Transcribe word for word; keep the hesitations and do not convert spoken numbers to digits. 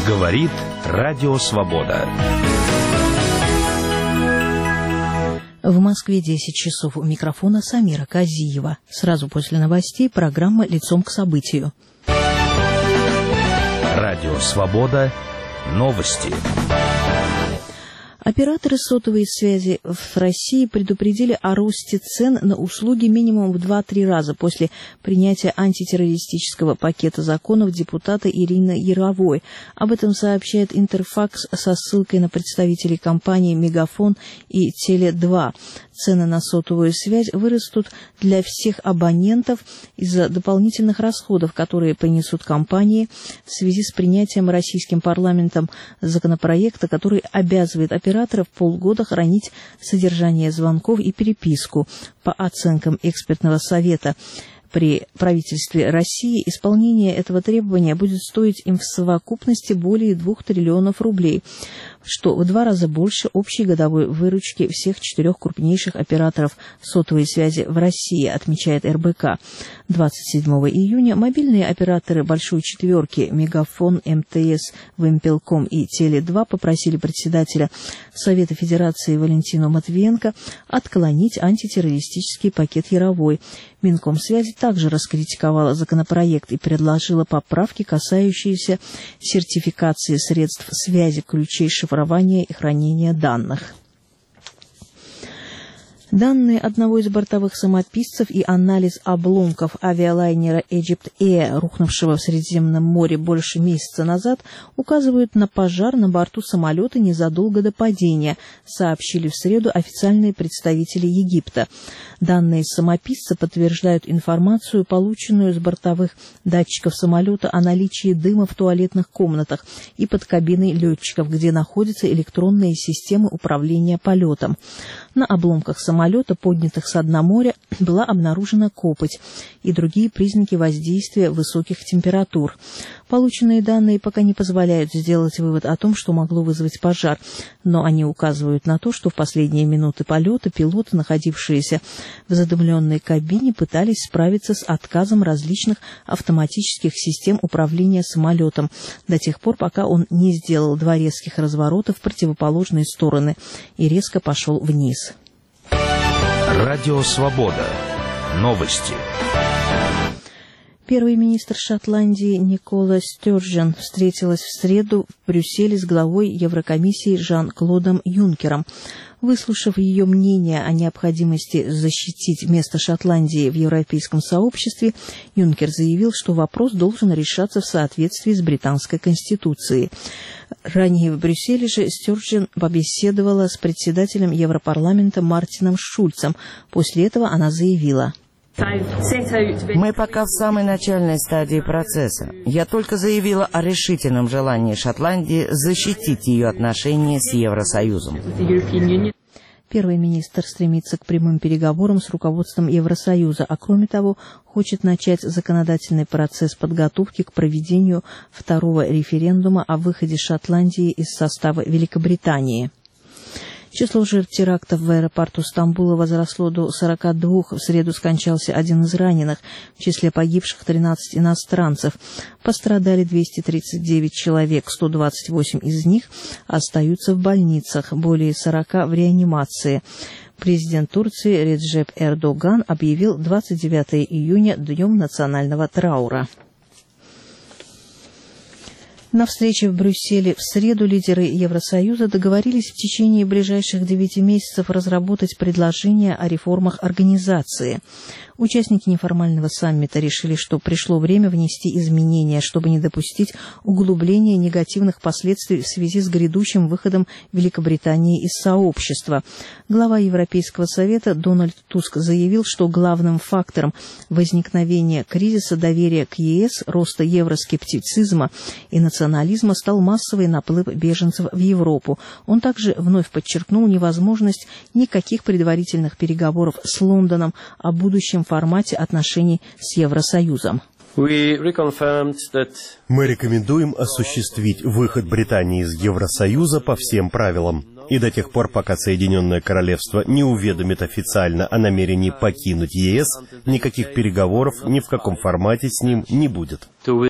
Говорит Радио Свобода. В Москве десять часов. У микрофона Самира Казиева. Сразу после новостей программа «Лицом к событию». Радио Свобода. Новости. Операторы сотовой связи в России предупредили о росте цен на услуги минимум в два-три раза после принятия антитеррористического пакета законов депутата Ирины Яровой. Об этом сообщает Интерфакс со ссылкой на представителей компаний «Мегафон» и Теле два. Цены на сотовую связь вырастут для всех абонентов из-за дополнительных расходов, которые понесут компании в связи с принятием российским парламентом законопроекта, который обязывает операторов полгода хранить содержание звонков и переписку. По оценкам экспертного совета при правительстве России, исполнение этого требования будет стоить им в совокупности более двух триллионов рублей, что в два раза больше общей годовой выручки всех четырех крупнейших операторов сотовой связи в России, отмечает эр бэ ка. двадцать седьмого июня мобильные операторы «Большой четверки» Мегафон, эм тэ эс, Вимпелком и Теле два попросили председателя Совета Федерации Валентину Матвиенко отклонить антитеррористический пакет Яровой. Минкомсвязи также раскритиковала законопроект и предложила поправки, касающиеся сертификации средств связи, ключей шифрования и хранения данных. Данные одного из бортовых самописцев и анализ обломков авиалайнера Egypt Air, рухнувшего в Средиземном море больше месяца назад, указывают на пожар на борту самолета незадолго до падения, сообщили в среду официальные представители Египта. Данные самописца подтверждают информацию, полученную с бортовых датчиков самолета о наличии дыма в туалетных комнатах и под кабиной летчиков, где находятся электронные системы управления полетом. На обломках самолета, поднятых со дна моря, была обнаружена копоть и другие признаки воздействия высоких температур. Полученные данные пока не позволяют сделать вывод о том, что могло вызвать пожар, но они указывают на то, что в последние минуты полета пилоты, находившиеся в задымленной кабине, пытались справиться с отказом различных автоматических систем управления самолетом до тех пор, пока он не сделал два резких разворота в противоположные стороны и резко пошел вниз. Радио Свобода. Новости. Первый министр Шотландии Никола Стёрджен встретилась в среду в Брюсселе с главой Еврокомиссии Жан-Клодом Юнкером. Выслушав ее мнение о необходимости защитить место Шотландии в европейском сообществе, Юнкер заявил, что вопрос должен решаться в соответствии с британской конституцией. Ранее в Брюсселе же Стёрджен побеседовала с председателем Европарламента Мартином Шульцем. После этого она заявила: «Мы пока в самой начальной стадии процесса. Я только заявила о решительном желании Шотландии защитить ее отношения с Евросоюзом». Первый министр стремится к прямым переговорам с руководством Евросоюза, а кроме того, хочет начать законодательный процесс подготовки к проведению второго референдума о выходе Шотландии из состава Великобритании. Число жертв терактов в аэропорту Стамбула возросло до сорока двух. В среду скончался один из раненых. В числе погибших тринадцать иностранцев. Пострадали двести тридцать девять человек. сто двадцать восемь из них остаются в больницах. Более сорока в реанимации. Президент Турции Реджеп Эрдоган объявил двадцать девятого июня Днем национального траура. На встрече в Брюсселе в среду лидеры Евросоюза договорились в течение ближайших девяти месяцев разработать предложение о реформах организации. Участники неформального саммита решили, что пришло время внести изменения, чтобы не допустить углубления негативных последствий в связи с грядущим выходом Великобритании из сообщества. Глава Европейского совета Дональд Туск заявил, что главным фактором возникновения кризиса доверия к е эс, роста евроскептицизма и национализма стал массовый наплыв беженцев в Европу. Он также вновь подчеркнул невозможность никаких предварительных переговоров с Лондоном о будущем формате отношений с Евросоюзом. Мы рекомендуем осуществить выход Британии из Евросоюза по всем правилам. И до тех пор, пока Соединенное Королевство не уведомит официально о намерении покинуть е эс, никаких переговоров ни в каком формате с ним не будет.